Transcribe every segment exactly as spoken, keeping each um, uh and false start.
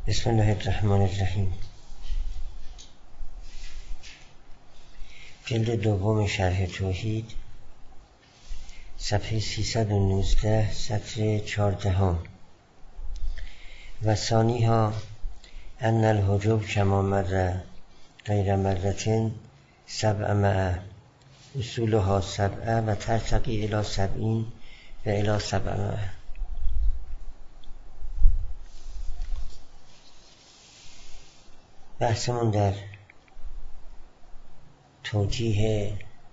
بسم الله الرحمن الرحیم. جلد دوم شرح توحید، صفحه سیصد و نوزده، سطر چهاردهم. و ثانیها ان الحجب کما مر غیر مرتين سبع مع اصولها سبعه و ترتقی الی سبعین و الی سبع مع. بحثمون در توجیه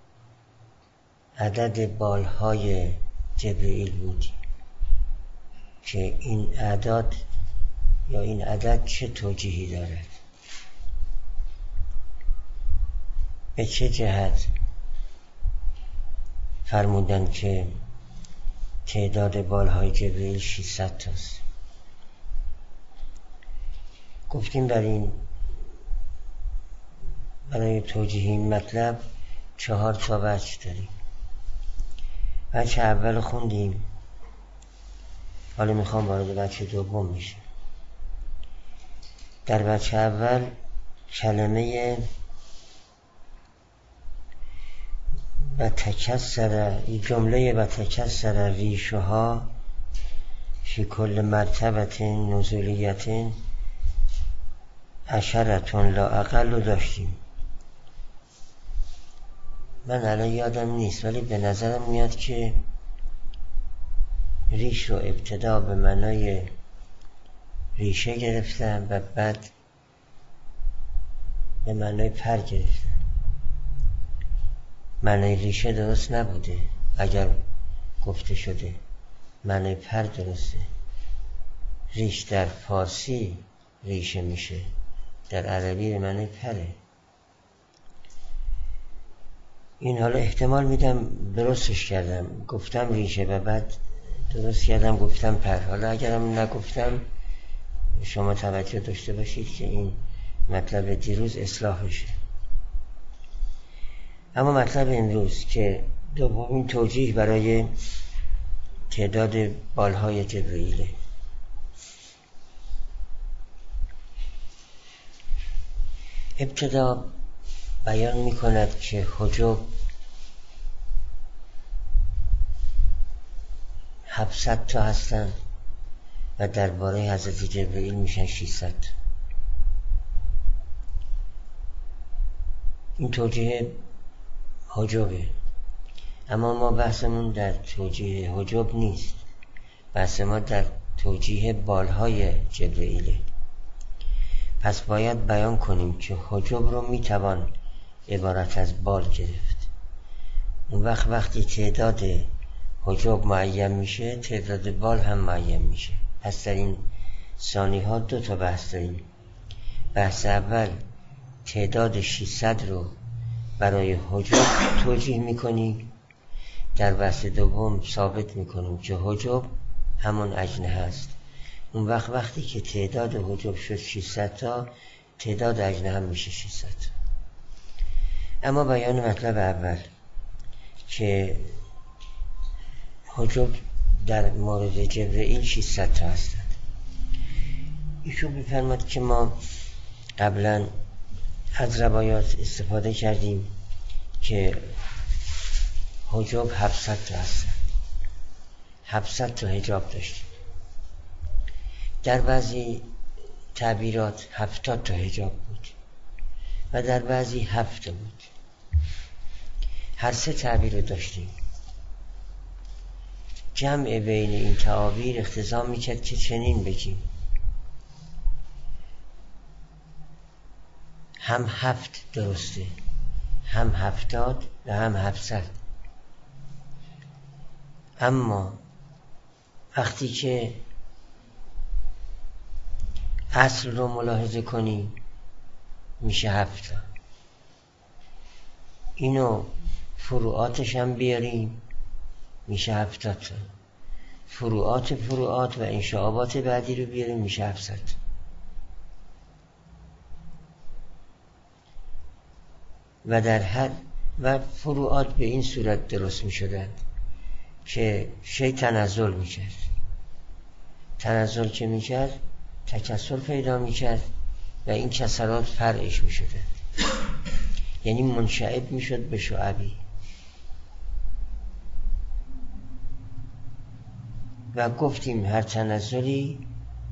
عدد بالهای جبرئیل بود که این اعداد یا این عدد چه توجیهی دارد، به چه جهت فرمودن که تعداد بالهای جبرئیل ششصد تاست. گفتیم در این برای توجیه این مطلب چهار تا وجه داریم. وجه اول خوندیم، حالا میخوام وارد وجه دوم میشه. در وجه اول کلمه و تکسر، جمله و تکسر ریشها فی کل مرتبت نزولیت عشرتون لا اقل رو داشتیم. من الان یادم نیست ولی به نظرم میاد که ریش رو ابتدا به معنای ریشه گرفتم و بعد به معنای پر گرفتم. معنای ریشه درست نبوده، اگر گفته شده معنای پر درسته. ریش در فارسی ریشه میشه، در عربی به معنای پره. این حالا احتمال میدم درستش کردم، گفتم ریشه و بعد درست کردم گفتم پر. حالا اگرم نگفتم شما توجه داشته باشید که این مطلب دیروز اصلاح بشه. اما مطلب امروز که دومین توجیه برای تعداد بالهای جبرئیله. ابتدا بیان می کند که حجب هفتصد تا هستند و درباره حضرت جبرئیل میشن ششصد. این توجیه حجبه، اما ما بحثمون در توجیه حجب نیست، بحث ما در توجیه بالهای جبرئیله. پس باید بیان کنیم که حجب رو میتوان عبارت از بال گرفت. اون وقت وقتی تعداد حجب معین میشه تعداد بال هم معین میشه. پس در این ثانی ها دو تا بحث داریم. بحث اول تعداد ششصد رو برای حجب توجیه میکنیم، در بحث دوم ثابت میکنیم که حجب همون اجنه هست. اون وقت وقتی که تعداد حجب شد ششصد تا، تعداد اجنه هم میشه ششصد. اما بیان مطلب اول که حجب در مورد جبرئیل ششصد تا هستند. ایشون میفرماد که ما قبلا از روایات استفاده کردیم که حجب هفتصد تا هستند. هفتصد تا حجاب داشتیم. در بعضی تعبیرات هفتاد تا حجاب بود و در بعضی هفت بود. هر سه تعبیر رو داشتیم. جمع بین این تعابیر اقتضا میکرد که چنین بگیم: هم هفت درسته، هم هفتاد و هم هفتصد. اما وقتی که اصل رو ملاحظه کنیم میشه هفت. اینو فروعاتش هم بیاریم میشه هفتاد تا. فروعات فروعات و انشعابات بعدی رو بیاریم میشه هفتصد. و در هر و فروعات به این صورت درست میشدن که شی تنزل میکرد. تنزل که میکرد تکثر پیدا میکرد و این کسرات فرعش میشده، یعنی منشعب میشد به شعبی و گفتیم هر تنزلی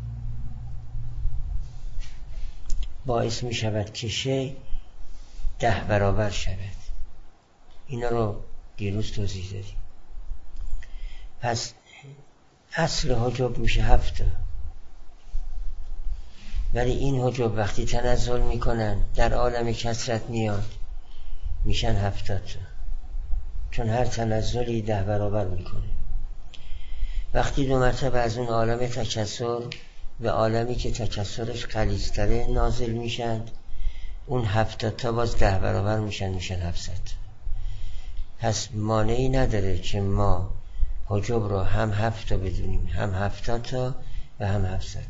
باعث میشود که شی ده برابر شود. اینا رو دیروز توضیح دادیم. پس اصل حجب میشه هفت، ولی این حجب وقتی تنزل میکنن در عالم کثرت میاد میشن هفتاد تا، چون هر تنزلی ده برابر میکنه. وقتی دو مرتبه از اون عالم تکثر به عالمی که تکثرش غلیظ‌تره نازل میشن، اون هفتاد تا باز ده برابر میشن، میشن هفتصد. پس مانعی نداره که ما حجب رو هم هفت تا بدونیم، هم هفتاد تا و هم هفتصد.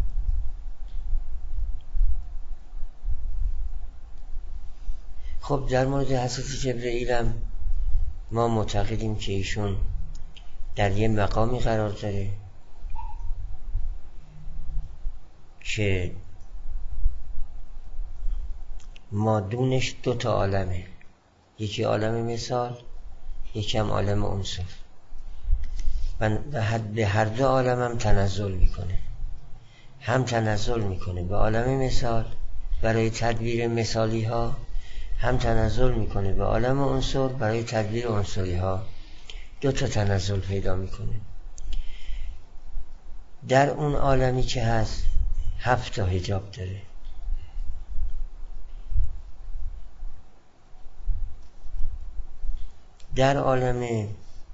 خب در مورد حضرت جبرئیل هم ما معتقدیم که ایشون در یه مقامی قرار داره که مادونش دو تا عالمه، یکی عالم مثال، یکی هم عالم عنصر، و به هر دو عالم هم تنزل میکنه. هم تنزل میکنه به عالم مثال برای تدبیر مثالی ها، هم تنزل میکنه به عالم عنصر برای تدبیر عنصری ها. دو تا تنزل پیدا میکنه. در اون عالمی که هست هفت تا حجاب داره. در عالم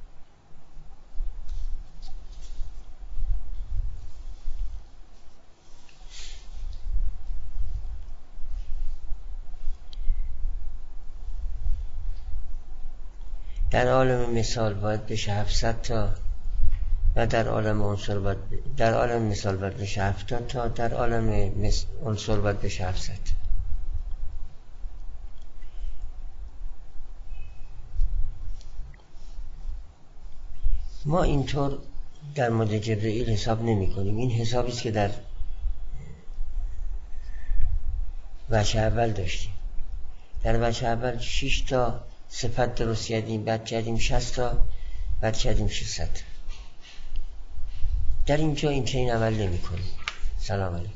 در عالم مثال باید بشه هفتصد تا و در عالم عنصر باید در عالم مثال باید بشه هفتاد تا، در عالم عنصر باید بشه هفتصد. ما اینطور در مورد جبرئیل حساب نمی کنیم. این حسابی است که در وجه اول داشتیم. در وجه اول شش تا صفت درست کردیم، بعد کردیم شصت تا، بعد کردیم ششصد. در اینجا این چنین عمل نمی کنیم. سلام علیکم.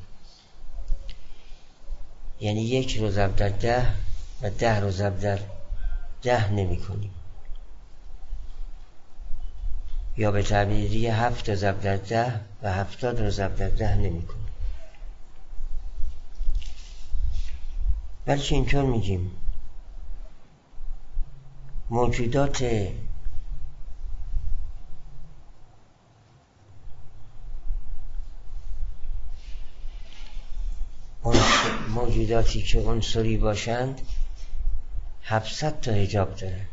یعنی یک رو ضرب در ده و ده رو ضرب در ده نمی کنیم، یا به تعبیر دیگه هفت رو ضرب در ده و هفتاد رو ضرب در ده نمی کنیم، بلکه اینطور میگیم موجودات موجوداتی که عنصری باشند هفتصد تا حجاب دارند.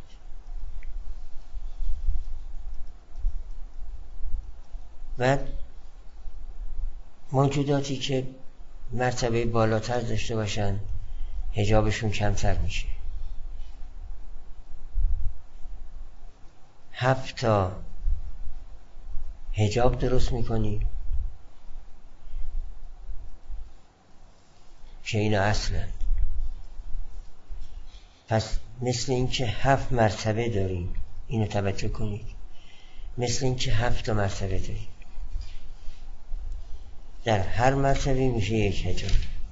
و موجوداتی که مرتبه بالاتر داشته باشند حجابشون کمتر میشه. هفت تا حجاب درست میکنی که اینا اصلا. پس مثل این که هفت مرتبه داریم، اینو توجه کنید، مثل این که هفت تا مرتبه داریم، در هر مرتبه میشه یک حجاب.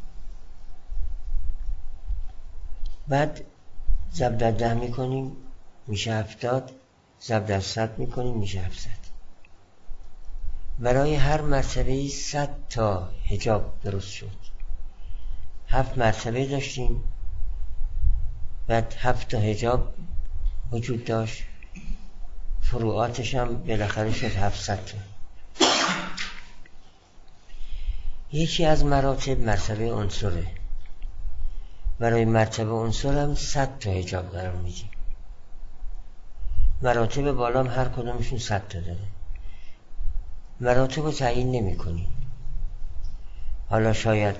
بعد ضرب در ده میکنیم میشه هفتاد، ضرب در صد میکنیم میشه هفتصد. برای هر مرتبه صد تا حجاب درست شد. هفت مرتبه داشتیم، بعد هفت تا حجاب وجود داشت، فروعاتش هم بالاخره شد هفتصد تا. یکی از مراتب مرتبه عنصره. برای مرتبه عنصر هم صد تا حجاب قرار میدیم. مراتب بالا هم هر کدومشون صد تا داره. مراتب رو تعیین نمی کنیم. حالا شاید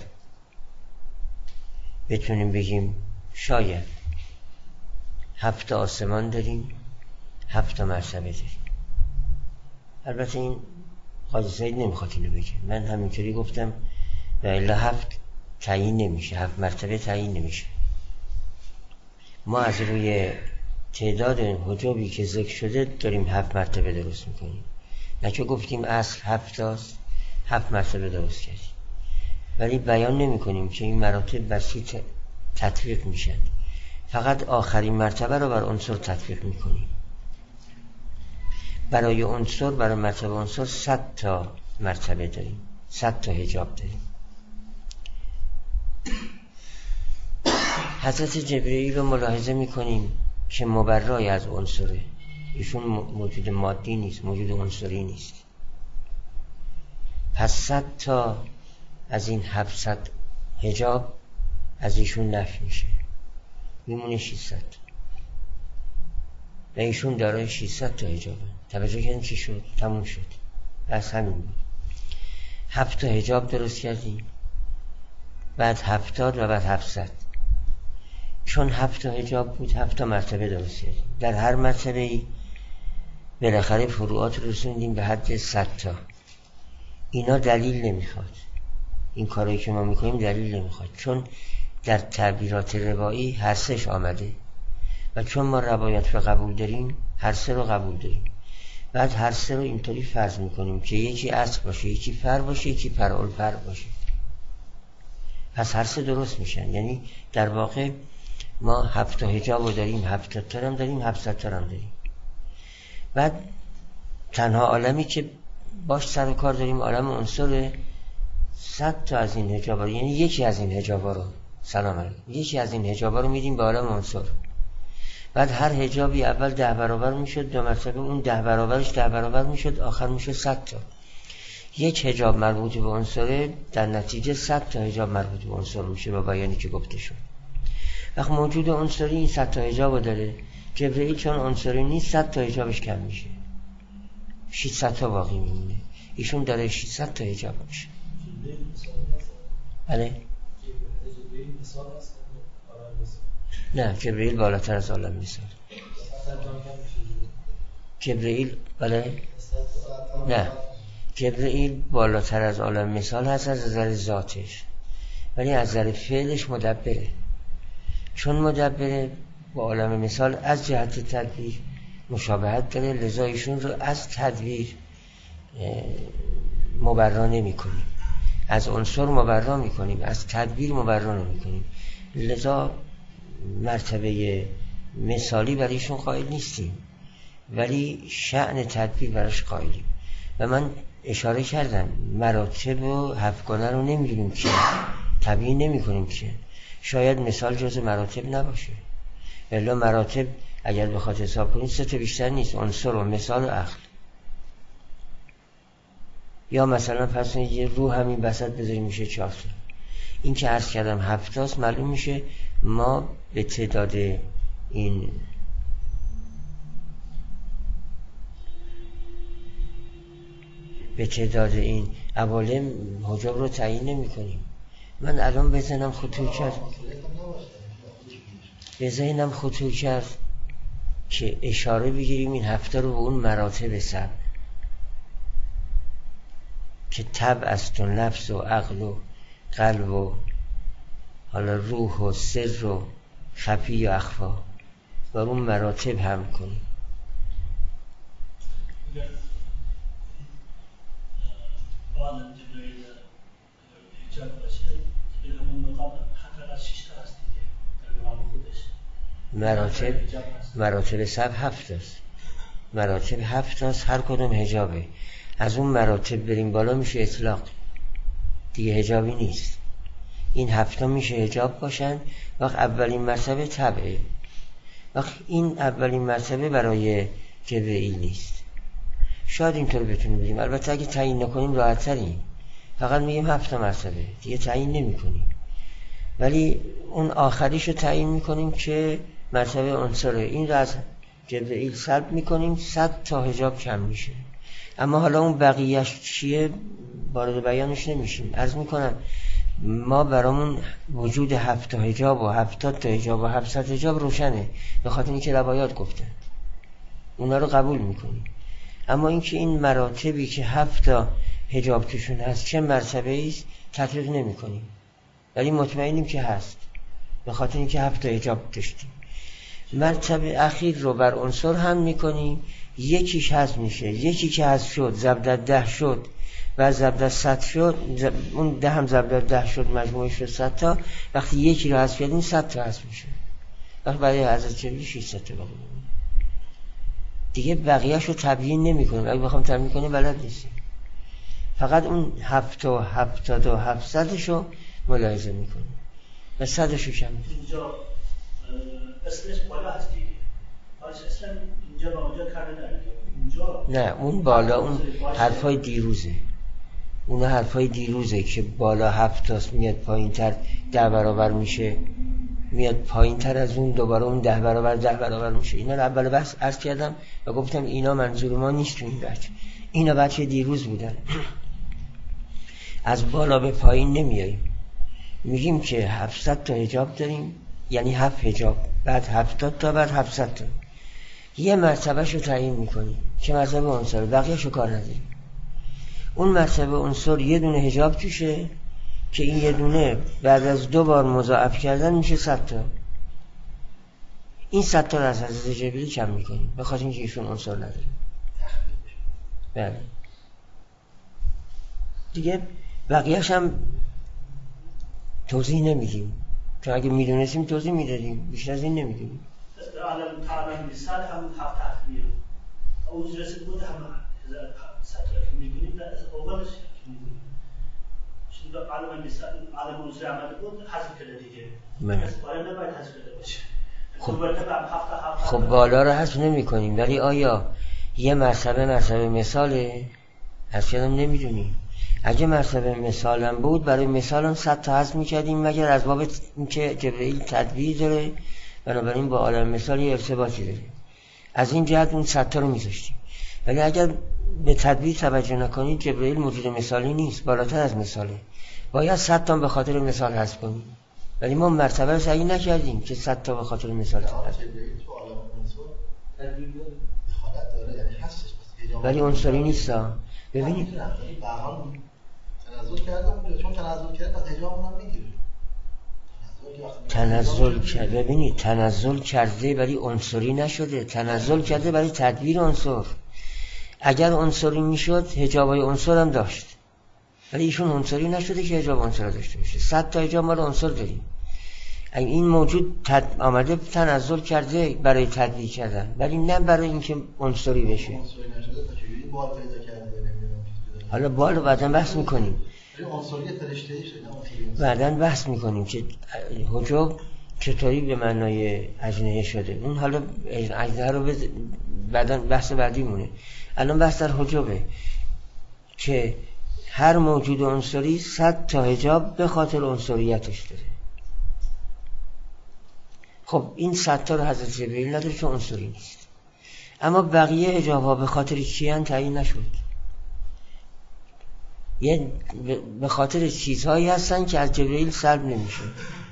بتونیم بگیم شاید هفت آسمان داریم، هفت مرتبه داریم. البته این قاضی سعید نمیخواد اینو بگه، من همینطوری گفتم و الا هفت تعیین نمیشه، هفت مرتبه تعیین نمیشه. ما از روی تعداد حجابی که ذکر شده داریم هفت مرتبه درست میکنیم، نه که گفتیم اصل هفت است، هفت مرتبه درست کردیم، ولی بیان نمی کنیم که این مراتب بسی تطبیق میشن، فقط آخرین مرتبه رو بر عنصر تطبیق میکنیم. برای عنصر، برای مرتبه عنصر صد تا مرتبه داریم، صد تا حجاب داریم. حضرت جبرئیل رو ملاحظه میکنیم که مبرای از عنصره، ایشون موجود مادی نیست، موجود عنصری نیست. پس صد تا از این هفتصد حجاب از ایشون نفی میشه، میمونه ششصد و ایشون دارای ششصد تا حجابه. توجه کردین چی شد؟ تموم شد. بس همین بود. هفت تا حجاب درست کردیم، بعد هفتاد و بعد هفتصد. چون هفت تا حجاب بود هفت تا مرتبه درست کردیم، در هر مرتبه ای بالاخره فروعات رسوندیم به حد صد تا. اینا دلیل نمیخواد، این کارایی که ما میکنیم دلیل نمیخواد، چون در تعبیرات روایی هر سهش آمده و چون ما روایت رو قبول داریم هر سه رو قبول داریم. بعد هر سه رو اینطوری فرض میکنیم که یکی اصل باشه، یکی فر باشه، یکی فرع‌الفر باشه، پس هر سه درست میشن. یعنی در واقع ما هفت تا حجاب رو داریم، هفتاد تا هم داریم، هفتصد تا هم داریم. بعد تنها عالمی که باش سر و کار داریم عالم عنصر، صد تا از این حجابا رو، یعنی یکی از این حجابا رو، سلام علیکم، یکی از این حجابا رو میدیم به عالم عنصر. بعد هر حجابی اول ده برابر میشد، دو مرتبه اون ده برابرش ده برابر میشد، آخر میشد صد تا. یک حجاب مربوط به عنصر، در نتیجه صد تا حجاب مربوط به عنصر میشه با بیانی که گفته شد. وقت موجود عنصری این صد تا حجاب داره، جبرئیل چون عنصری نیست صد تا حجابش کم میشه، ششصد تا باقی میمونه. ایشون داره ششصد تا حجاب میشه. بله؟ نه، جبرئیل بالاتر از عالم مثال. جبرئیل بله؟ نه، جبرئیل بالاتر از عالم مثال هست از نظر ذاتش، ولی از نظر فعلش مدبره. چون مدبره با عالم مثال از جهت تدبیر مشابهت داره، لذا ایشون رو از تدبیر مبرا نمی کنیم، از عنصر مبرا می کنیم، از تدبیر مبرا نمی کنیم. لذا مرتبه مثالی برای ایشون قائل نیستیم، ولی شأن تدبیر براش قائلیم. و من اشاره کردم مراتب و هفتگانه رو نمیدونیم که تبیین نمی کنیم که شاید مثال جز مراتب نباشه، الا مراتب اگر بخواد حساب کنید سه تا بیشتر نیست، عنصر و مثال و عقل. یا مثلا پس یه روح همین بسط بذاریم میشه چهار تا. این که عرض کردم هفتاست، معلوم میشه ما به تعداد این به تعداد این عوالم حجاب رو تعیین نمی کنیم. من الان بزنم خطور کرد به ذهنم خطور کرد که اشاره بگیریم این هفته رو به اون مراتب سبع که طبع است و نفس و عقل و قلب و حالا روح و سر و خفی و اخفا، و اون مراتب هم کنیم. مراتب مراتب سبع هفت است، مراتب هفت است، هر کدوم حجابه. از اون مراتب بریم بالا میشه اطلاق، دیگه حجابی نیست. این هفتا میشه حجاب باشن. وقت اولین مرتبه طبعه، وقت این اولین مرتبه برای جبرئیل نیست. شاید اینطور بتونیم بگیم، البته اگه تعیین نکنیم راحت تریم، فقط میگیم هفت مرتبه دیگه تعیین نمی کنیم، ولی اون آخریشو تعیین میکنیم که مرتبه عنصره. این رو از جبرئیل سلب میکنیم، صد تا حجاب کم میشه. اما حالا اون بقیهش چیه وارد بیانش نمیشیم. عرض میکنم ما برامون وجود هفت تا حجاب و هفتاد تا حجاب و هفتصد حجاب روشنه، به خاطر اینکه روایات گفتن اونا رو قبول میکنیم. اما اینکه این مراتبی که هفت تا حجاب توشون هست چه مرتبه ایست تطبیق نمی کنیم، ولی مطمئنیم که هست، به خاطر اینکه هفت تا حجاب داشتیم. مرتبه اخیر رو بر عنصر هم میکنیم، یکیش حذف میشه، یکی که حذف شد ضرب ده شد و ضرب صد شد، اون ده هم ضرب ده شد مجموعش شد صد تا. وقتی یکی رو حذف کردیم صد تا حذف میشه، وقتی برای حضرت جبریل ششصد تا باقی میمونه. دیگه بقیه‌اش رو تبیین نمی‌کنیم، اگه بخوام تبیین کنیم بلد نیستیم، فقط اون هفت و هفتاد و هفتصدش رو ملاحظه میکنیم و صدش رو کم میکنیم. اینجا اسمش بالا هست دیگه، اسم اینجا با اونجا کرده اینجا نه اون بالا اون حرفای دیروزه، اون حرفای دیروزه که بالا هفت تاست میاد پایین تر ده برابر میشه، میاد پایین تر از اون دوباره اون ده برابر ده برابر میشه. اینا رو اول بحث عرض کردم و گفتم اینا منظور ما نیست تو این بچه، اینا بچه دیروز بودن. از بالا به پایین نمیاییم، میگیم که هفتصد تا حجاب داریم، یعنی هفت حجاب، بعد هفتاد تا، بعد هفتصد تا. یه مرتبهش رو تعیین میکنیم که مرتبه عنصر، بقیه‌اش رو کار نداریم. اون مرتبه عنصر یه دونه حجاب توشه که این یه دونه بعد از دو بار مضاعف کردن میشه صد تا. این صد تا رو از حضرت جبریل کم میکنیم به خاطر اینکه ایشون عنصر نداره. بله دیگه بقیه‌اش هم توضیح نمیدیم، چون اگه میدونستیم توضیح میدادیم، بیشتر از این نمیدونیم. عالم تعالیم بیست هم هفت تحویل اون رسید بود هم صد تا که میگونیم در اولش که میگونیم چون در عالم بیست عالم اون عمل بود حذف کرده دیگه، از بالا نباید حذف کرده باشه. خب خب بالا رو حذف نمی کنیم، ولی آیا یه مرتبه مرتبه مثاله؟ حذف کردم نمیدونیم. اگه مرتبه مثالم بود برای مثالم صد تا حذف میکردیم، مگر از باب اینکه جبرئیل تدبیر داره، بنابراین با عالم مثال یه ارتباطی داره، از این جهت اون صد تا رو میذاشتیم. ولی اگر به تدبیر توجه نکنید جبرئیل موجود مثالی نیست، بالاتر از مثاله، باید صد تا به خاطر مثال حذف کنیم، ولی ما مرتبه رو تعیین نکردیم که صد تا به خاطر مثال حذف ولی عنصری نیست. ببینید تنزل کرده، چون تنزل کرده پس حجاب هم میگیره. تنزل کرده، ببینید تنزل کرده ولی عنصری نشده، تنزل کرده برای تدبیر عنصر. اگر عنصری میشد حجابای عنصر هم داشت، ولی ایشون عنصری نشده که حجاب عنصر داشته باشه. صد تا حجاب مال عنصر داریم. این موجود تد... آمده تنزل کرده برای تدبیر کردن، ولی نه برای اینکه عنصری بشه. عنصری نشده تا چجوری بال پیدا کرده؟ حالا بال رو بعداً بحث میکنیم، عنصری فرشته‌ای شده، بعداً بحث میکنیم که حجاب چطوری به معنای اجنحه شده. اون حالا اجنحه رو بز... بعداً بحث بعدی مونه. الان بحث در حجابه که هر موجود عنصری صد تا حجاب به خاطر عنصریتش داره. خب این صد تا رو حضرت جبریل نداره چون عنصری نیست، اما بقیه حجاب ها به خاطر چیان تعیین نشد. یه به خاطر چیزهایی هستن که از جبرئیل سلب نمیشه،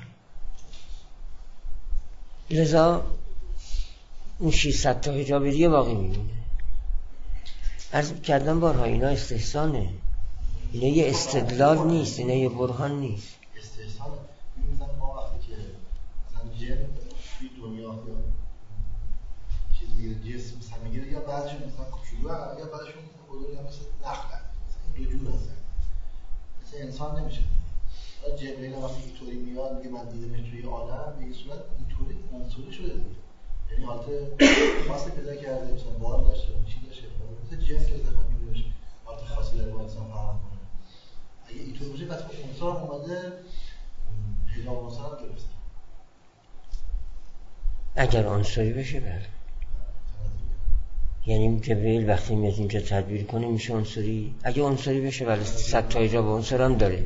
لذا اون ششصد تا حجاب دیگه باقی میمونه. عرض کردم بارها اینا استحسانه، اینا یه استدلال نیست، اینا یه برهان نیست. استحسانه. مثلا ما وقتی که مثلا جن توی دنیا چیز میگه جسم مثلا میگه یا بعضیشون مثلا کوچولو یا بعضیشون بزرگ مثل نخل، دو جور هستن، مثل انسان نمیشه. حالا جبرئیل وقتی اینطوری میاد میگه من دیدمش توی عالم، به این صورت اینطوری عنصری شده دیگه، یعنی حالت خاصی پیدا کرده، مثلا بار داشته چی داشته، مثل جن که اتفاق میفته حالت خاصی داره با انسان فراهم کنه. اگه اینطوری باشه پس عنصر اومده حجاب عنصر هم گرفته. اگر عنصری بشه بله، یعنی جبرئیل وقتی میاد اینجا تدبیر کنه میشه عنصری. اگه عنصری بشه بله صد تا حجاب عنصر هم داره.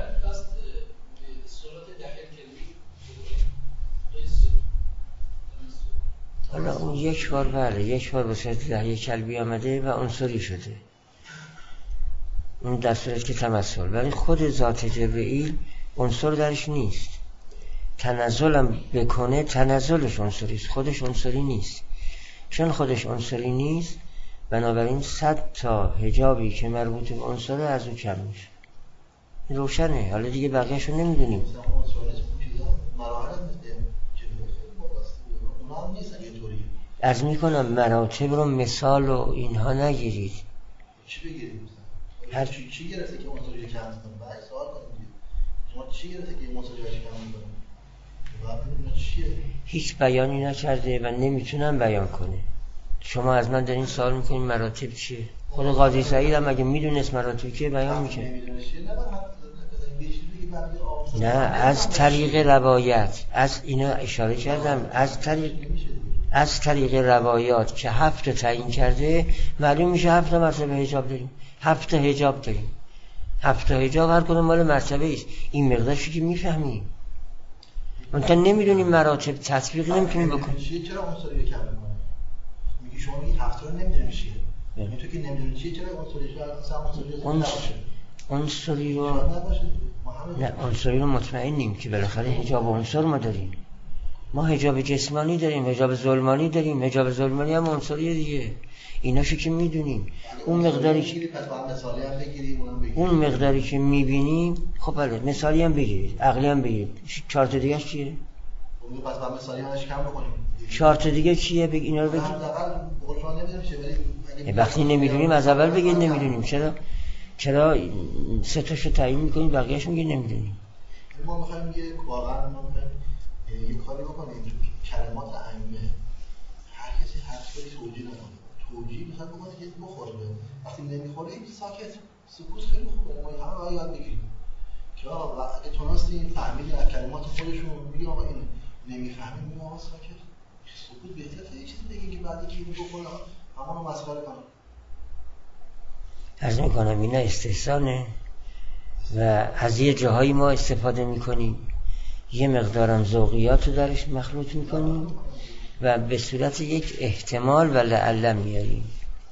حالا اون یک بار بله یک بار به صورت دهیه کلبی آمده و عنصری شده، اون در صورت که تمثل، ولی خود ذات جبرئیل عنصر درش نیست. تنزلم بکنه تنزلش عنصری است، خودش عنصری نیست. چون خودش عنصری نیست بنابراین صد تا حجابی که مربوط به عنصره از اون کم میشه. روشنه. حالا دیگه بقیه‌شو نمیدونیم. از میکنم مراتب رو مثال و اینها نگیرید. چی بگیریم؟ هر چی چی گرفته که عنصر کم کنه؟ بعد سوال کنید. شما چی گرفته که عنصر کم کنه؟ بعد چیه؟ هیچ بیانی نکرده و نمیتونم بیان کنه. شما از من دارین سوال میکنین مراتب چیه؟ خود قاضی سعید هم اگه میدونست مراتب چیه بیان میکنه. نه، از طریق روایت، از اینا اشاره کردم، از طریق از طریق روایات که هفت تعیین کرده معلوم میشه هفت مرتبه حجاب داریم، هفت حجاب داریم، هفت حجاب هر کدوم مال مرتبه است. این مقدارشو که میفهمیم، منتها نمیدونیم مراتب، تطبیق نمیتونیم بکنیم. چرا عنصری کم میکنه؟ میگی شما این هفت رو نمیدونی چیه؟ یعنی تو که نمیدونی چیه چرا عنصری رو اصلا عنصری رو نه عنصری رو مطمئنیم که بالاخره حجاب و عنصر ما داریم. ما حجاب جسمانی داریم، حجاب ظلمانی داریم، حجاب ظلمانی هم عنصریه دیگه. ایناشو که میدونیم. اون مقداری که اون مقداری که میبینیم، خب بله مثالی هم بگیرید، عقلی هم بگیرید. چهار تا دیگه چیه؟ اون پس بعد مثالی همش کم بکنیم. چهار تا دیگه چیه؟ بگید اینا رو بگید. وقتی نمیدونیم از اول بگید نمیدونیم. چرا چرا سه تاشو تعیین میکنیم بقیه‌اش میگید نمیدونیم؟ ما میخوایم یه واقعا ما میخوایم یه کاری بکنیم تو کلمات عامه هر کسی هر چیزی توجیه نکنه. توجیه میخواد بکنه که بخوره. وقتی نمیخوره این ساکت سکوت خیلی خوبه. ما همه باید یاد بگیریم که آقا اگه تونستین فهمیدین از کلمات خودشون میگه آقا این نمیفهمیم میگه آقا ساکت سکوت بهتره تا یه چیزی بگیم که بعد که اینو بخوره همونو مسخره کنه. عرض میکنم اینا استحسانه و از یه جاهایی ما استفاده میکنیم، یه مقدارم ذوقیات رو درش مخلوط میکنیم و به صورت یک احتمال و لعل میاریم.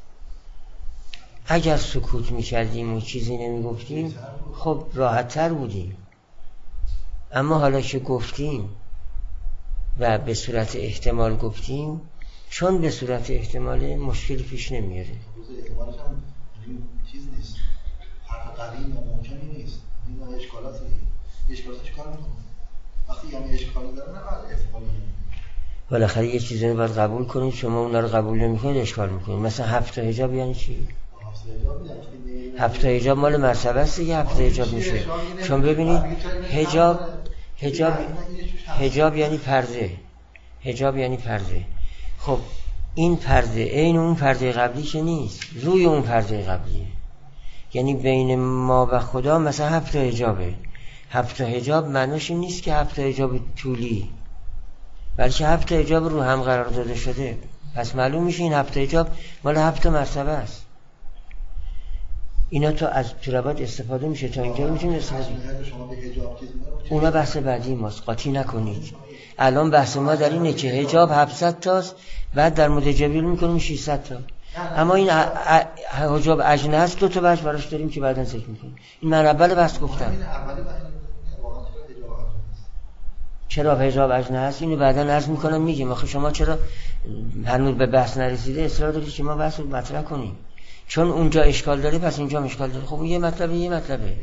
اگر سکوت میکردیم و چیزی نمیگفتیم خب راحت تر بودیم، اما حالا که گفتیم و به صورت احتمال گفتیم، چون به صورت احتماله مشکلی پیش نمیاره. احتمالش هم چیز نیست، حرف قدیم و ممکنی نیست. این اشکالاتی اشکالاتش چیکار میکنه؟ وقتی یعنی اشکالی داره نه بعد احتمالی بالاخره یه چیزی رو باید قبول کنید. شما اونا رو قبول نمیکنید اشکال میکنید. مثلا هفت تا حجاب یعنی چی؟ هفت تا حجاب مال مرتبه است دیگه. هفت تا حجاب میشه چون ببینید حجاب حجاب حجاب یعنی پرده. حجاب یعنی پرده. خب این پرده عین اون پرده قبلی که نیست، روی اون پرده قبلیه. یعنی بین ما و خدا مثلا هفت تا حجابه. هفت تا حجاب معنیش این نیست که هفت تا حجاب طولی، بلکه هفت تا حجاب رو هم قرار داده شده. پس معلوم میشه این هفت تا حجاب مال هفت مرتبه است. اینا تو از پیرابات استفاده میشه تا اینجا میتونید استفاده کنید. اونا بحث بعدی ماست، قاطی نکنید. الان بحث ما در اینه که حجاب هفتصد تاست، بعد در مورد جبریل میکنیم ششصد تا. اما این حجاب اجنه است، دو تا بحث براش داریم که بعداً ذکر میکنیم. این من اول بحث گفتم چرا حجاب اجنه است، اینو بعداً عرض میکنم میگیم. آخه شما چرا هنوز به بحث نرسیده اصرار دارید که ما بحث رو مطرح کنیم؟ چون اونجا اشکال داره پس اینجا اشکال داره. خب یه مطلبه یه مطلبه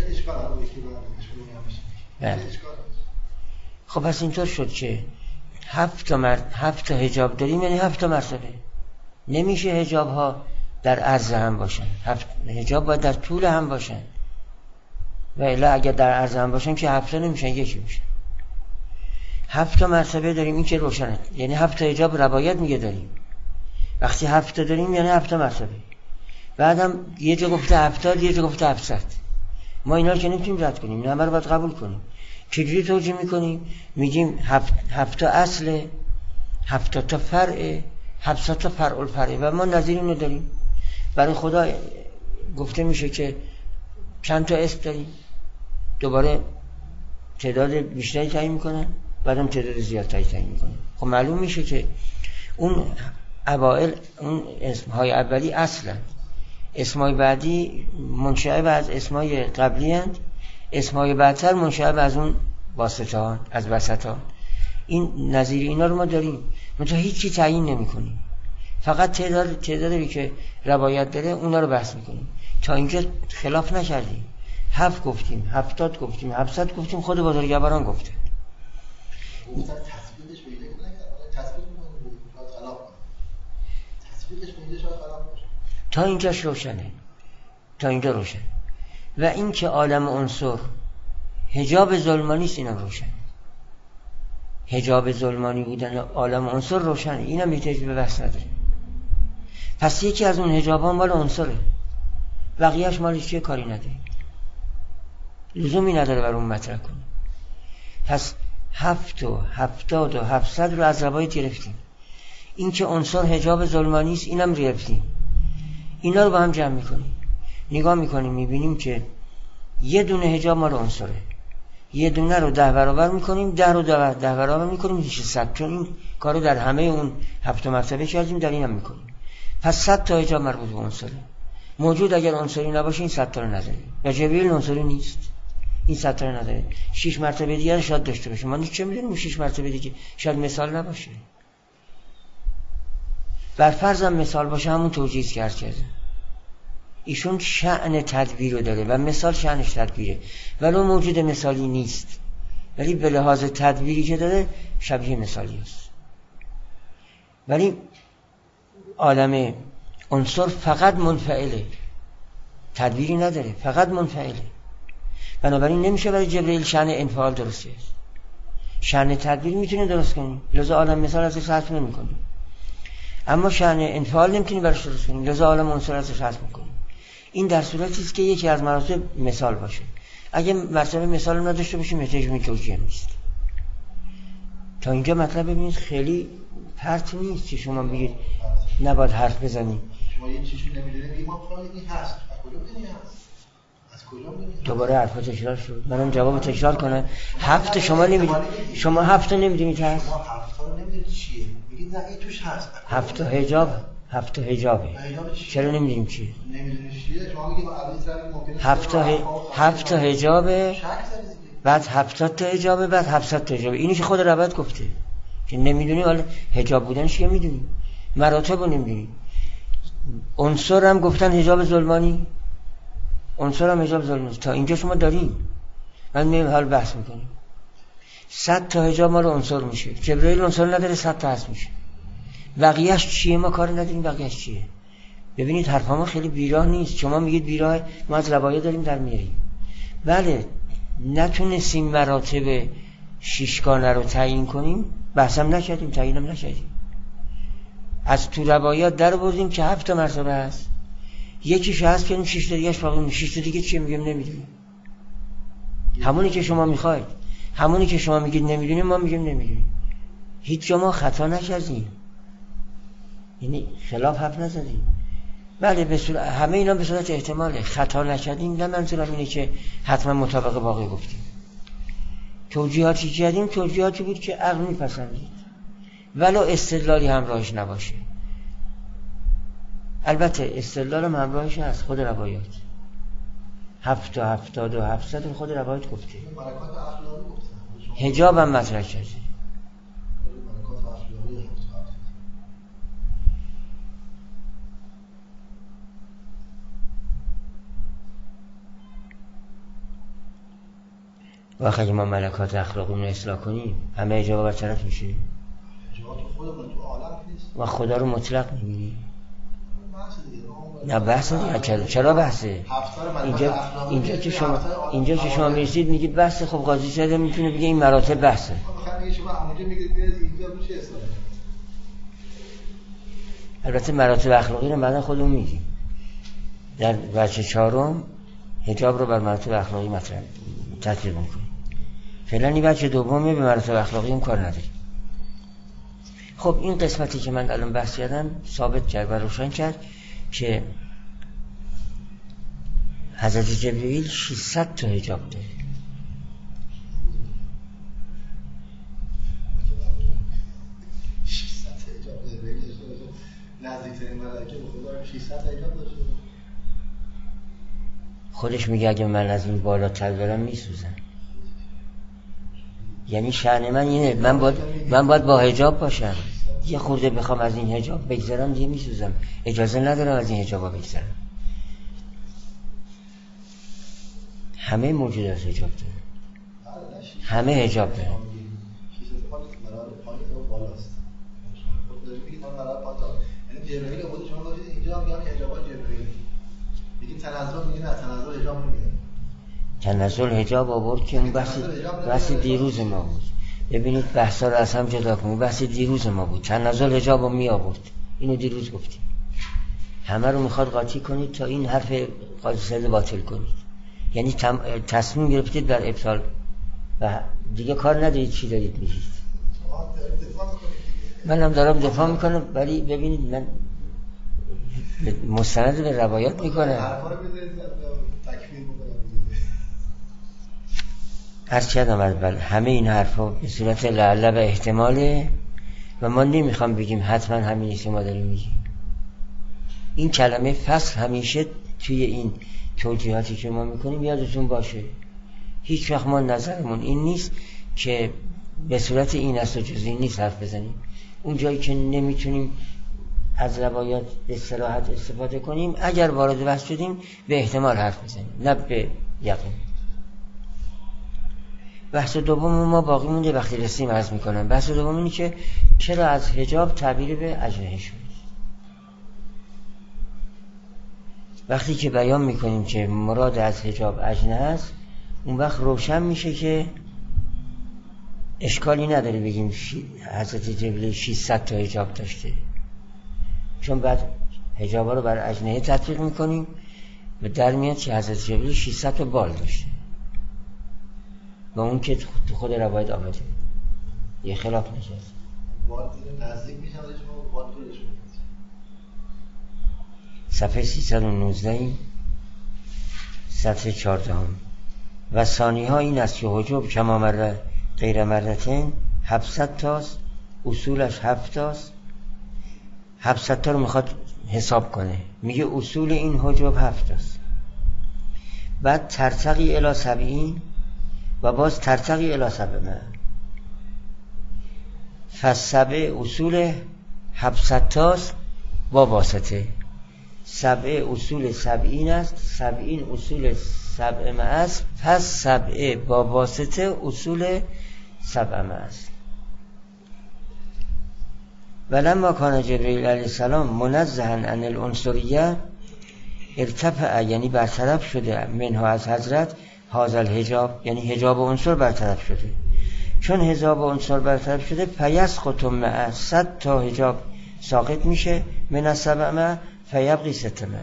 بله. خب پس اینطور شد که هفت تا مرد هفت تا حجاب داریم، یعنی هفت تا مرتبه. نمیشه حجاب ها در عرض هم باشن، هفت حجاب باید در طول هم باشن، و الا اگر در عرض هم باشن که هفت تا نمیشن، یکی میشن. هفت تا مرتبه داریم، این که روشنه. یعنی هفت تا حجاب روایت میگه داریم. وقتی هفت تا داریم یعنی هفت تا مرتبه. بعدم یه جا گفته هفتاد، یه جا گفته هفتصد. ما اینا رو که نمیتونیم رد کنیم، اینا رو باید قبول کنیم. چجوری توجیه میکنیم؟ میگیم هفت هفت تا اصله، هفتاد تا فرعه، هفتصد تا فرع الفرعه و ما نظیر اینو داریم. برای خدا گفته میشه که چند تا اسم داریم، دوباره تعداد بیشتری تعیین میکنن، بعدم تعداد زیادتری تعیین میکنن. خب معلوم میشه که اون اوائل اون اسمهای اولی اصلا، اسمهای بعدی منشأ از اسمهای قبلی اند، اسمهای بعدتر منشأ از اون واسطه‌ها، از وسط‌ها. این نظیر اینا رو ما داریم، منتها هیچی تعیین نمی‌کنیم. فقط تعداد تعدادی که روایت داره اونا رو بحث میکنیم. تا اینجا خلاف نکردیم، هفت گفتیم، هفتاد گفتیم، هفتصد گفتیم، خود بزرگواران گفته. گفتن تصویرش به اینه نکرد، تصویر میکنه شاید خلاف کنه، تصویرش به اینه شاید خلاف باشه. تا اینجاش روشنه، تا اینجا روشن. و این که عالم عنصر حجاب ظلمانی است اینم روشن. حجاب ظلمانی بودن عالم عنصر روشنه، اینم احتیاج به بحث نداره. پس یکی از اون حجابان مال عنصره، بقیه‌اش مالش چیه کاری نداره، لزومی نداره بر اون مطرح کنه. پس هفت و هفتاد و هفتصد رو از روایت گرفتیم. این که عنصر حجاب ظلمانی است اینم گرفتیم. اینا رو با هم جمع میکنیم، نگاه میکنیم، میبینیم که یه دونه حجاب مال عنصره، یه دونه رو ده برابر میکنیم، ده رو ده, ده برابر میکنیم میشه صد، چون این کارو در همه اون هفت مرتبه کردیم، در اینم میکنیم. پس صد تا حجاب مربوط به عنصره موجود. اگر عنصری نباشه این صد تا رو نداریم. و جبریل عنصری نیست، این صد تا رو نداره. شش مرتبه دیگه شاید داشته باشه، ما چه میدونیم شش مرتبه دیگه شاید مثال نباشه. بر فرض هم مثال باشه همون توجیه کرد کرده. ایشون شأن تدبیر رو داره و مثال شأنش تدبیره، ولو موجود مثالی نیست، ولی به لحاظ تدبیری که داره شبیه مثالی است. ولی عالم عنصر فقط منفعله، تدبیری نداره، فقط منفعله. بنابراین نمیشه برای جبرئیل شأن انفعال درست کرد. شأن تدبیر میتونه درست کنی، لذا عالم مثال ازش حذف نمی‌کنی. اما شأن انفعال نمیتونی براش درست کنی، لذا عالم عنصر ازش حذف می‌کنی. این در صورتی است که یکی از مراتب مثال باشه. اگه مرتبه مثال نداشته باشیم احتیاج به توجیه نیست. تا اینجا مطلب ببینید خیلی پرت نیست که شما بگید نباید حرف بزنید. شما یه چیزی نمیدونید میگید ما فلان این هست، از کجا میدونید هست؟ از کجا میدونید؟ دوباره حرفا تکرار شد. منم جواب تکرار کنم. هفت شما نمیدونید، شما هفت نمیدونید هست. شما هفت تا نمیدونید چیه؟ میگید نه این توش هست. هفت حجاب، هفت حجابه. چرا نمیدونیم چیه؟ نمیدونید چیه؟ شما میگید ما اول سر ممکنه هفت هفت حجابه، بعد هفتاد تا حجابه، بعد هفتصد تا حجابه. اینی که خود روایت گفته که نمیدونی، حالا حجاب بودنش چیه میدونی، مراتب رو نمیدونی. عنصر هم گفتن حجاب ظلمانی، عنصر هم حجاب ظلمانی. تا اینجا شما داریم، من میگم حال بحث میکنیم. صد تا حجاب مال عنصر میشه، جبرئیل عنصر نداره، صد تا هست میشه. بقیه‌اش چیه ما کار نداریم، بقیه‌اش چیه. ببینید حرف ما خیلی بیراه نیست. شما میگید بیراه، ما از روایت داریم در میاریم. بله نتونستیم مراتب شیشگانه رو تعیین کنیم، بحثم نکردیم، تعیینم نکردیم. از تو روایات در بردیم که هفت تا مرتبه هست، یکیش هست کنیم، شش تا دیگه‌اش باقی میشه. شش تا دیگه چیه میگیم نمیدونیم. همونی که شما میخواید، همونی که شما میگید نمیدونیم، ما میگیم نمیدونیم. هیچ جا ما خطا نکردیم، یعنی خلاف حرف نزدیم. بله به صورت همه اینا به صورت احتماله، خطا نکردیم. نه منظورم اینه که حتما مطابق باقی گفتیم. توجیهاتی کردیم توجیهاتی بود که عقل میپسندید، ولو استدلالی همراهش نباشه. البته استدلال هم همراهش هست، خود روایات هفت و هفتاد و هفتصد خود روایات گفته. حجاب هم مطرح کرده. وقتی اگه ما ملکات اخلاقی رو اصلاح کنیم همه اجابه برطرف میشه. و خدا رو مطلق میبینی. نه بحث دیگه. چرا بحثه؟ اینجا اینجا که شما اینجا که شما میرسید میگید بحثه. خب قاضی صاحب میتونه بگه این مراتب بحثه. البته مراتب اخلاقی رو بعدا خودمون میگیم. در بچه چهارم حجاب رو بر مراتب اخلاقی مطرح تطبیق میکنیم. فعلا این بچه دومی به مراتب اخلاقی هم کار نداریم. خب این قسمتی که من الان بحث کردم ثابت کرد و روشن کرد که حضرت جبرئیل ششصد تا حجاب داره. ششصد تا حجاب داره. نزدیکترین ملائکه به خدا ششصد تا حجاب داشته. خودش میگه اگه من از این بالاتر برم میسوزم. یعنی شأن من اینه، من باید من باید با حجاب باشم. یه خورده بخوام از این حجاب بگذرم دیگه میسوزم، اجازه ندارم از این حجابا بگذرم. همه موجودات حجاب داره، همه حجاب داره. یعنی جبرئیل خود شما گفتید اینجا میگن حجابات جبرئیل، میگین تنزل، میگین نه تنزل حجاب نمیگه. تنزل حجاب آورد که اون بحث بحث دیروز ما بود. ببینید بحثا رو از هم جدا کنید. بحث دیروز ما بود، تنزل حجاب رو می آورد، اینو دیروز گفتیم. همه رو میخواد قاطی کنید تا این حرف قاضی باطل کنید. یعنی تصمیم گرفتید بر ابطال و دیگه کار ندارید چی دارید میگید. منم دارم دفاع میکنم، ولی ببینید من مستند به روایات میکنم. هر چی آدم اول همه این حرفا به صورت لعله و احتماله و ما نمیخوام بگیم حتما همین نیست ما داریم میگیم. این کلمه فصل همیشه توی این توجیهاتی که ما میکنیم یادتون باشه، هیچ وقت ما نظرمون این نیست که به صورت این است و جز این نیست حرف بزنیم. اون جایی که نمیتونیم از روایات به صراحت استفاده کنیم، اگر وارد بحث شدیم به احتمال حرف بزنیم نه به یقین. بحث دوم ما باقی مونده، وقتی رسیم عرض میکنم. بحث دوم اینه که چرا از حجاب تعبیر به اجنحه شد. وقتی که بیان میکنیم که مراد از حجاب اجنحه است، اون وقت روشن میشه که اشکالی نداره بگیم حضرت جبرئیل ششصد تا حجاب داشته، چون بعد حجابا رو بر اجنحه تطبیق میکنیم و در میاد که حضرت جبرئیل ششصد تا بال داشته و اون که تو خود روایت آمده یه خلاف نشست. بال نزدیک میشن ولی شما بال طولش میکنید. صفحه سیصد و نوزده صفحه چهارده هم. و ثانی ها این است که حجاب کما مره غیر مرتين هفتصد تاست، اصولش هفت تاست. هفتصد تا رو میخواد حساب کنه، میگه اصول این حجاب هفت تاست. بعد ترتقی الی سبعین و باز ترتقی الی سبعمه. فسبع اصول هفتصد تاست با واسطه. سبع اصول سبعین است، سبعین اصول سبعمه است، پس سبع با واسطه اصول سبعمه است. ولما کان جبرئیل علیه السلام منزها عن العنصریه ارتفع، یعنی برطرف شده، منها از حضرت هذا الحجاب، یعنی حجاب و عنصر برطرف شده. چون حجاب و عنصر برطرف شده فیسقط مع صد تا حجاب ساقط میشه، من السبعمه فیبقی ستمه.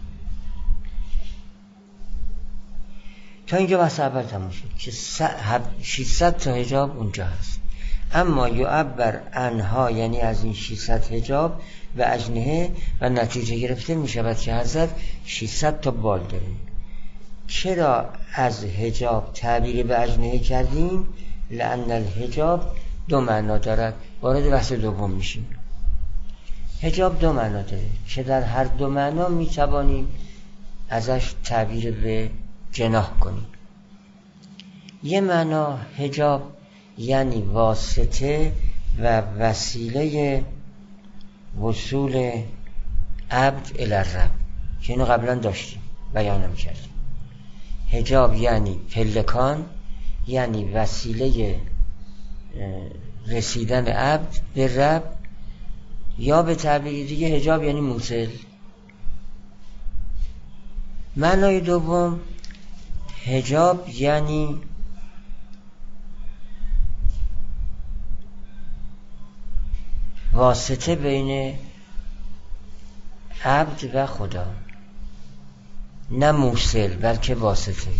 تا اینجا بحث اول تموم شد که ششصد تا حجاب اونجا هست. اما یعبر عنها، یعنی از این ششصد حجاب و اجنحه، و نتیجه گرفته می شود که حضرت ششصد تا بال داره. چرا از حجاب تعبیر به اجنحه کردیم؟ لأن الحجاب دو معنا دارد. وارد بحث دوم میشیم. حجاب دو معنا داره که در هر دو معنا می توانیم ازش تعبیر به جناح کنیم. یه معنا حجاب یعنی واسطه و وسیله وصول عبد الی الرب، که اینو قبلا داشتیم بیانم کردیم. حجاب یعنی پلکان، یعنی وسیله رسیدن عبد به رب، یا به تعبیر دیگه حجاب یعنی موصل. معنای دوم حجاب یعنی واسطه بین عبد و خدا، نه موصل بلکه واسطه.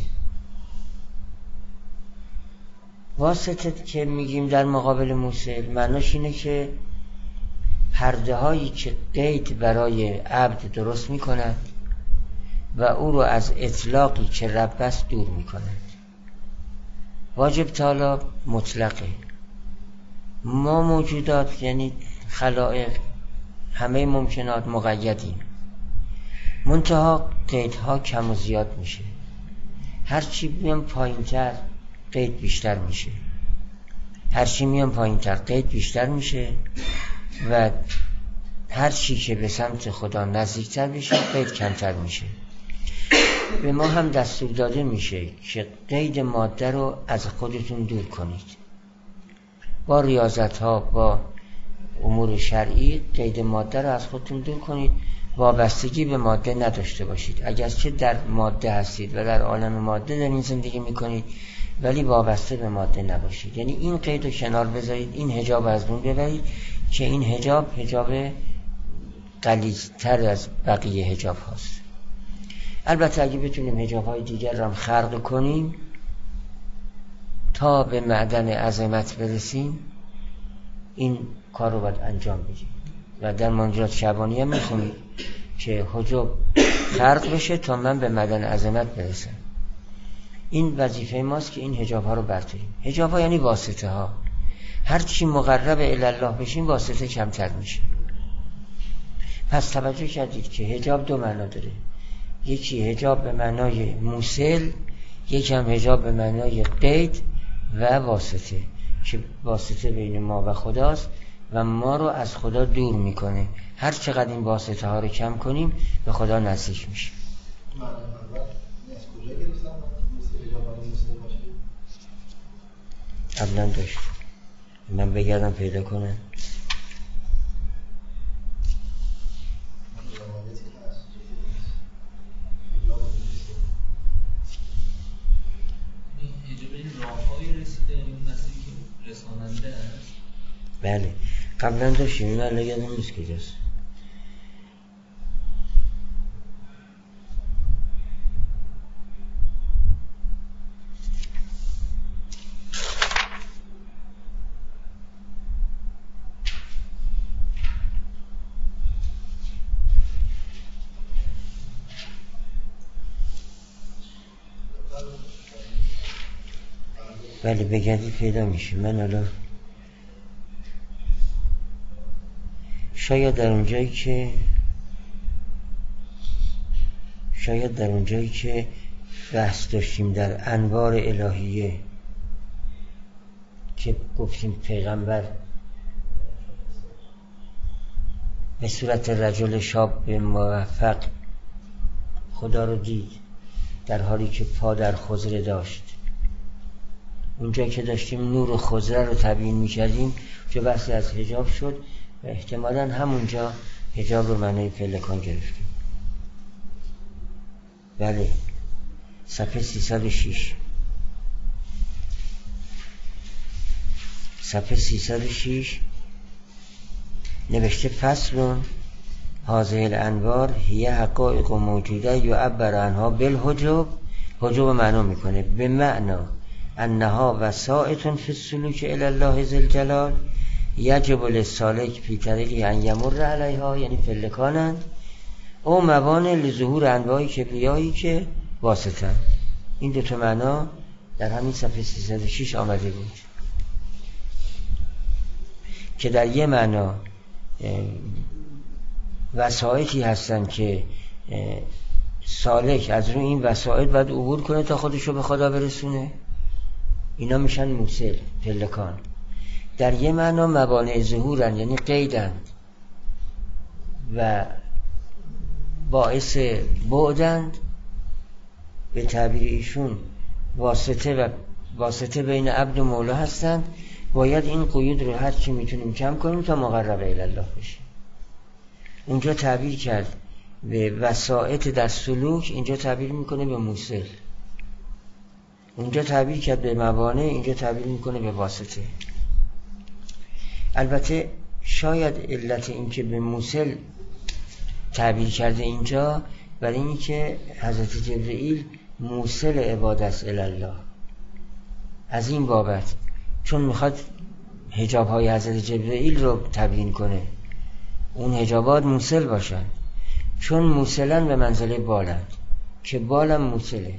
واسطه که میگیم در مقابل موصل، معناش اینه که پرده هایی که قید برای عبد درست میکنند و او رو از اطلاقی که رب است دور میکنند. واجب تعالی مطلقه. ما موجودات یعنی خلائق همه ممکنات مقیدیم، منتها قیدها کم و زیاد میشه. هرچی میام پایین تر قید بیشتر میشه، هرچی میام پایین تر قید بیشتر میشه و هر چی که به سمت خدا نزدیکتر بشه قید کمتر میشه. به ما هم دستور داده میشه که قید ماده رو از خودتون دور کنید. با ریاضت ها، با امور شرعی قید ماده رو از خودتون دور کنید. وابستگی به ماده نداشته باشید. اگرچه در ماده هستید و در عالم ماده دارین زندگی میکنید، ولی وابسته به ماده نباشید. یعنی این قید رو کنار بذارید، این حجاب از بین ببرید که این حجاب حجاب غلیظتر از بقیه حجاب هاست. البته اگه بتونیم حجاب های دیگر رو هم خلق کنیم تا به معدن عظمت برسیم، این کار رو باید انجام بدیم. و در مناجات شبانی هم میخونید که حجاب خلق بشه تا من به معدن عظمت برسم. این وظیفه ماست که این حجاب ها رو برطریم. حجاب ها یعنی واسطه ها. هر چی مقرب الی الله بشیم واسطه کمتر میشه. پس توجه کردید که حجاب دو معنا داره. یکی حجاب به معنای موصل، یکی هم حجاب به معنای قید و واسطه که واسطه بین ما و خداست و ما رو از خدا دور میکنه. هر چقدر این واسطه ها رو کم کنیم به خدا نزدیک میشیم. قبلا داشت من بگردم پیدا کنم. بله قبلا داشتیم، این الان یادم نیست کجاست. بله بگردی پیدا میشه. من الان شاید در اونجایی که شاید در اونجایی که بحث داشتیم در انوار الهیه که گفتیم پیغمبر به صورت رجل شاب موفق خدا رو دید در حالی که پا در خضره داشت. اونجا که داشتیم نور خضره رو تبیین میکردیم که بحثی از حجاب شد و احتمالاً همونجا حجاب رو معنی پلکان گرفتیم. بله صفحه سیصد و شش صفحه سیصد و شش نوشته فصل هذه الانوار هی حقائق موجوده یعبر عنها بالحجاب. حجاب معنا میکنه به معنا انها وسائط فی السلوک الی الله ذی الجلال یجب للسالک فی طریقی ان یمر علیها، یعنی پلکانند او موانع لظهور انواع کبریایی که واسطن. این دو تا معنا در همین صفحه سیصد و شش آمده بود که در یه معنا وسائطی هستن که سالک از روی این وسائط باید عبور کنه تا خودشو به خدا برسونه، اینا میشن موصل پلکان. در یه معنا موانع ظهورن، یعنی قیدند و باعث بعدند. به تعبیر ایشون واسطه و واسطه بین عبد و مولا هستند. باید این قیود رو هر چی میتونیم کم کنیم تا مقرب الی الله بشیم. اونجا تعبیر کرد به وسائط در سلوک، اینجا تعبیر میکنه به موصل. اونجا تعبیر کرد به موانع، اینجا تعبیر میکنه به واسطه. البته شاید علت این که به موصل تعبیر کرده اینجا برای این که حضرت جبرئیل موصل عبادت الی الله، از این بابت چون میخواد حجاب های حضرت جبرئیل رو تبیین کنه، اون حجابات موصل باشن، چون موصلن به منزله بالند که بالم موصله.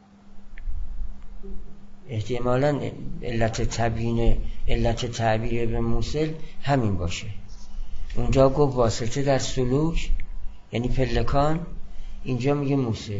احتمالاً علت تبیین علت تعبیر به موصل همین باشه. اونجا گفت واسطه در سلوک یعنی پلکان، اینجا میگه موصل.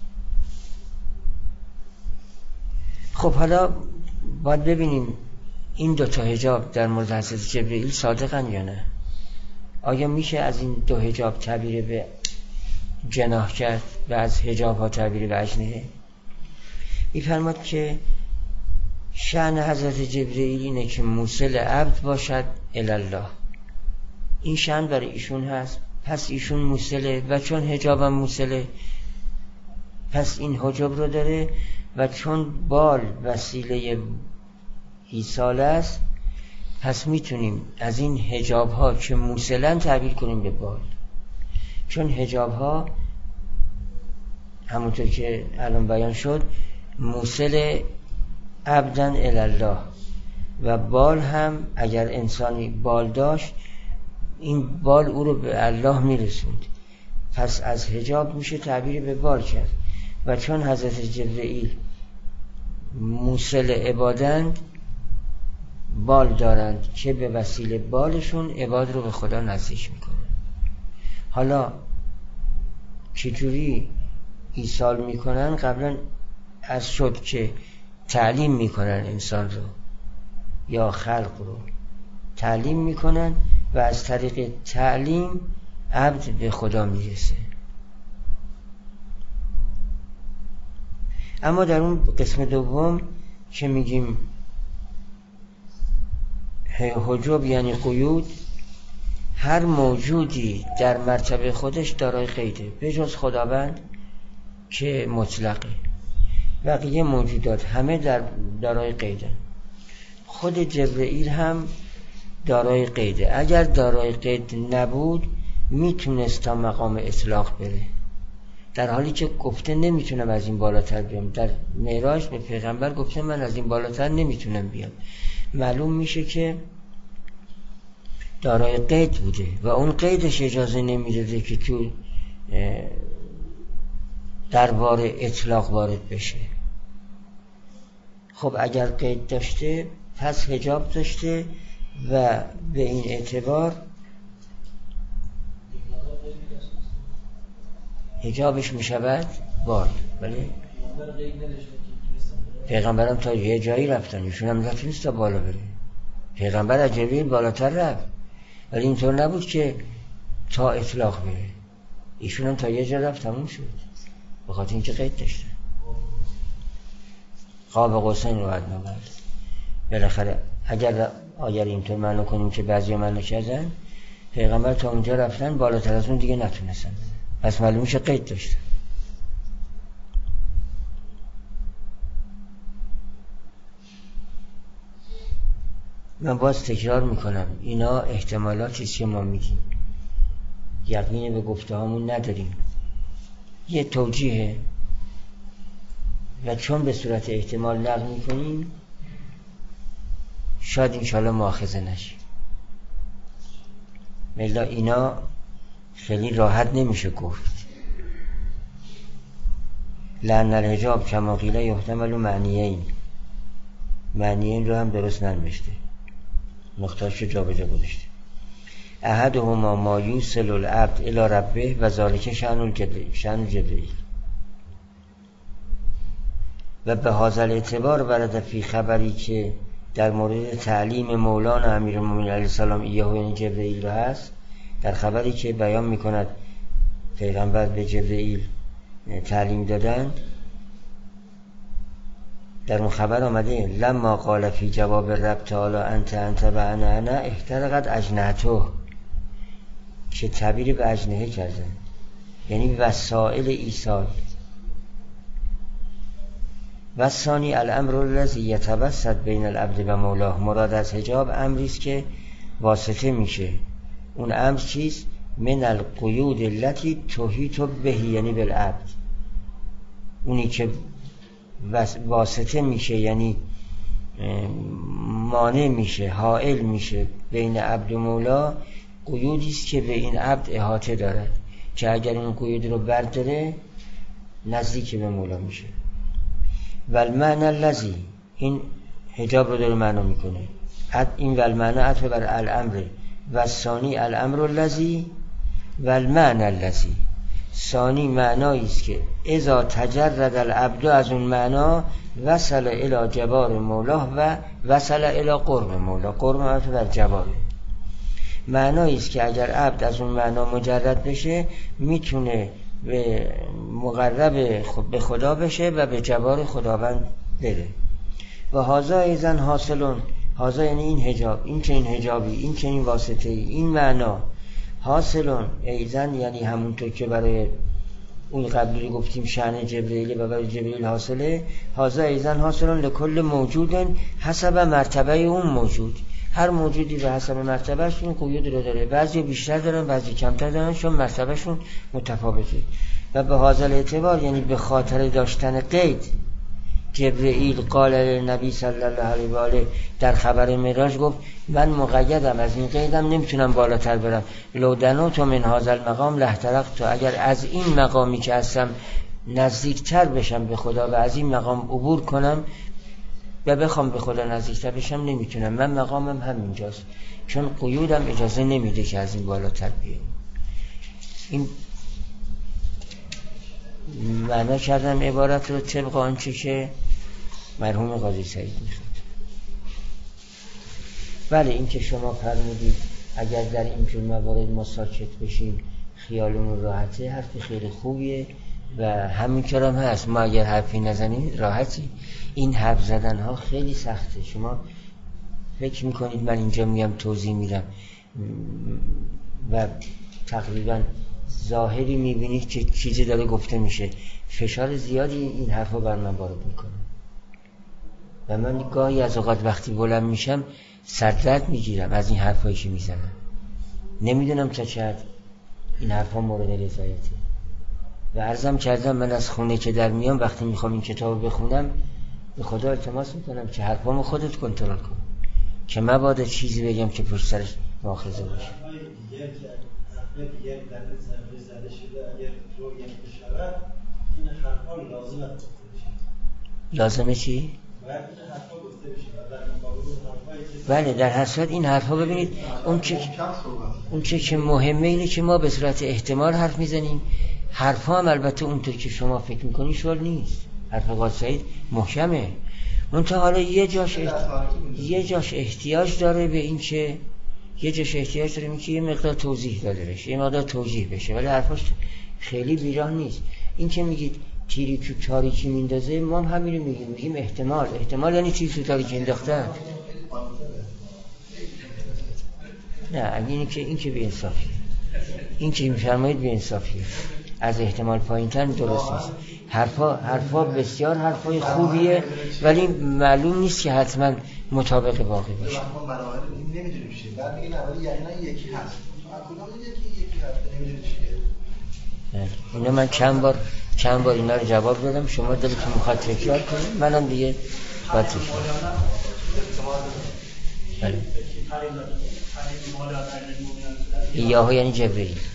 خب حالا باید ببینیم این دو تا حجاب در مورد حضرت جبرئیل صادقن یا نه؟ آیا میشه از این دو حجاب تعبیر به جناح کرد و از حجاب ها تعبیر به اجنحه؟ میفرماد که شأن حضرت جبرئیل اینه که موصل عبد باشد الله. این شأن برای ایشون هست، پس ایشون موصله و چون حجابم موصله پس این حجاب رو داره و چون بال وسیله ایصال است پس میتونیم از این حجاب ها که موصلن تعبیر کنیم به بال، چون حجاب ها همونطور که الان بیان شد موصل عبدن الله و بال هم اگر انسانی بال داشت این بال او رو به الله میرسوند، پس از حجاب میشه تعبیر به بال کرد و چون حضرت جبرئیل موصل عبادند بال دارند که به وسیله بالشون عباد رو به خدا نزدیک میکنن. حالا چجوری ایصال میکنن؟ قبلا از شد که تعلیم میکنن انسان رو یا خلق رو تعلیم میکنن و از طریق تعلیم عبد به خدا میرسه. اما در اون قسم دوم که میگیم حجاب یعنی قیود، هر موجودی در مرتبه خودش دارای قیده به جز خداوند که مطلقه، بقیه موجودات همه در دارای قیده. خود جبرئیل هم دارای قیده، اگر دارای قید نبود میتونست تا مقام اطلاق بره، در حالی که گفته نمیتونم از این بالاتر بیام. در معراج به پیغمبر گفته من از این بالاتر نمیتونم بیام. معلوم میشه که دارای قید بوده و اون قیدش اجازه نمیداده که تو دربار اطلاق وارد بشه. خب اگر قید داشته پس حجاب داشته و به این اعتبار حجابش میشود بال. ولی پیغمبرم تا یه جایی رفتن، ایشون هم نتونست تا بالا بره. پیغمبر از جبرئیل بالاتر رفت ولی اینطور نبود که تا اطلاق بره، ایشون هم تا یه جا رفت تموم شد به خاطر اینکه قید داشته. قاب قوسین رو ادنا برد. بالاخره اگر اگر اینطور معنی کنیم که بعضی معنی کردن پیغمبر تا اونجا رفتن بالاتر از اون دیگه نتونستن، پس معلوم میشه قید داشته. من باز تکرار میکنم اینا احتمالاتی است که ما میگیم، یقین به گفته هامون نداریم، یه توجیه و چون به صورت احتمال نقل میکنیم شاید انشاءالله مؤاخذه نشیم. ملا اینا خیلی راحت نمیشه گفت. لأن الحجاب کما قیل یحتمل معنیین، معنیین رو هم درست ننوشته، نقطه‌اش رو جابجا گذاشته. احدهما ما یوصل العبد الی ربه و ذالک شأن الجبرئیل شأن جبرئیل و به هذا الاعتبار ورد فی خبری که در مورد تعلیم مولانا امیرالمومنین علیه السلام ایه یعنی جبرئیل رو هست، در خبری که بیان میکند پیغمبر به جبرئیل تعلیم دادند، در اون خبر آمده لما قال فی جواب رب تعالی انت انت و انا انا احترقت اجنحته، که تعبیر به اجنحه کردن یعنی وسائل ایصال. و ثانی الامر الذی یتوسط بین العبد و مولاه، مراد از حجاب امری است که واسطه میشه. اون امر چیست؟ من القیود التي تحیط به یعنی بالعبد، اونی که واسطه میشه یعنی مانع میشه، حائل میشه بین عبد و مولا. قیودی است که به این عبد احاطه دارد که اگر این قیود رو برداره نزدیک به مولا میشه. و المعنی الذی، این حجاب رو داره معنا میکنه، این و المعنی عطف بر الامر و ثانی الامر الذی و المعنی الذی. ثانی معنایی است که اذا تجرد العبد از اون معنا وصل الی جبار مولاه و وصل الی قرب مولاه. قرب مولاه در جبار معنایی است که اگر عبد از اون معنا مجرد بشه میتونه به مقرب به خدا بشه و به جبار خداوند بره. و هازا ایزن حاصلون، هازا یعنی این حجاب، این چنین حجابی، این چنین واسطه ای، این معنا حاصلون ایزن یعنی همونطور که برای اون قبلی گفتیم شأن جبرئیل و برای جبرئیل حاصله. هازا ایزن حاصلون لکل موجود حسب مرتبه اون موجود. هر موجودی به حسب مرتبهش این قیود رو داره، بعضی بیشتر دارن بعضی کمتر دارن چون مرتبهشون متفاوته. و به هازا اعتبار یعنی به خاطر داشتن قید جبرئیل قال نبی صلی الله علیه و آله در خبر معراج گفت من مقیدم، از این قیدم نمیتونم بالاتر برم. لو دنوت من هذا المقام لاحترقت، اگر از این مقامی که هستم نزدیکتر بشم به خدا و از این مقام عبور کنم و بخوام به خدا نزدیکتر بشم نمیتونم، من مقامم همینجاست چون قیودم اجازه نمیده که از این بالاتر بیام. این معنا کردم عبارت رو طبق آنچه که مرحوم قاضی سعید میخواد. بله این که شما فرمودید اگر در این جور موارد ما ساکت بشیم خیالمون راحته، حرف خیلی خوبیه و همین کرام هست. ما اگر حرفی نزنیم راحتی. این حرف زدن ها خیلی سخته. شما فکر میکنید من اینجا میام توضیح میدم و تقریبا ظاهری میبینید که چیزی داره گفته میشه، فشار زیادی این حرفا بر من وارد میکنه و من گاهی از اوقات وقتی بلند میشم سردرد میگیرم از این حرفایی که میزنم. نمیدونم تا چه حد این حرفا مورد رضایته و عرضم کردم من از خونه که در میام وقتی میخوام این کتابو بخونم به خدا التماس میکنم که حرفامو خودت کنترل کن که مبادا چیزی بگم که پشت سرش مؤاخذه باشه. یک در زمین زده شده اگر رویت بشود این حرفا لازمه گفته بشه. لازمه چی؟ باید این حرفا گفته بشه و در مقابل حرفایی که بله در هر صورت این حرفا ببینید اون چه اون چه که مهمه اینه که ما به صورت احتمال حرف میزنیم. حرفا هم البته اونطور که شما فکر میکنی شغل نیست. حرف قاضی سعید محکمه، منتها حالا یه جاش احت... یه جاش احتیاج داره به این که یه جاش احتیاج داره این که یه مقدار توضیح داده بشه، یه مقدار توجیه بشه، ولی حرفاش خیلی بیراه نیست. این که میگید تیری تو تاریکی میندازه، ما هم همین رو میگیم، میگیم احتمال. احتمال یعنی تیری تو تاریکی انداختن. نه این که این که بی‌انصافیه، این که میفرمایید بی‌انصافیه، از احتمال پایین‌تر درست نیست. حرفا حرفا بسیار حرفای خوبیه ولی معلوم نیست که حتما مطابق واقع باشه. ما مراحل نمیدونیم چیه، بعد میگن اولی یقینا یکی هست، کدوم یکی یکی هست نمیدونیم چیه. اینا من چند بار چند بار اینا رو جواب دادم، شما دلتون میخواد تکرار کنید، منم دیگه باید تکرار کنم. بله. یاهو یعنی جبرئیل.